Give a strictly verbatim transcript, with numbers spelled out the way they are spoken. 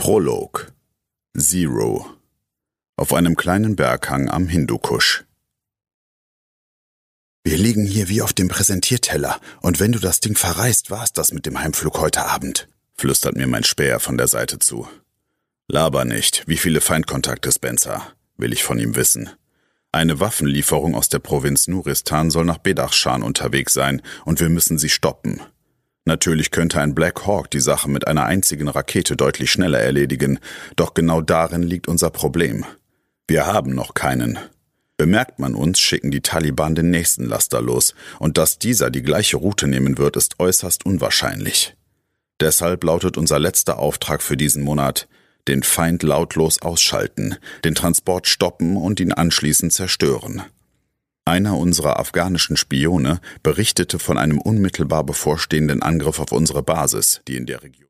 Prolog Zero auf einem kleinen Berghang am Hindukusch. Wir liegen hier wie auf dem Präsentierteller, und wenn du das Ding verreist, war's das mit dem Heimflug heute Abend, flüstert mir mein Späher von der Seite zu. Laber nicht, wie viele Feindkontakte, Spencer, will ich von ihm wissen. Eine Waffenlieferung aus der Provinz Nuristan soll nach Bedachshan unterwegs sein, und wir müssen sie stoppen. Natürlich könnte ein Black Hawk die Sache mit einer einzigen Rakete deutlich schneller erledigen, doch genau darin liegt unser Problem. Wir haben noch keinen. Bemerkt man uns, schicken die Taliban den nächsten Laster los, und dass dieser die gleiche Route nehmen wird, ist äußerst unwahrscheinlich. Deshalb lautet unser letzter Auftrag für diesen Monat: den Feind lautlos ausschalten, den Transport stoppen und ihn anschließend zerstören. Einer unserer afghanischen Spione berichtete von einem unmittelbar bevorstehenden Angriff auf unsere Basis, die in der Region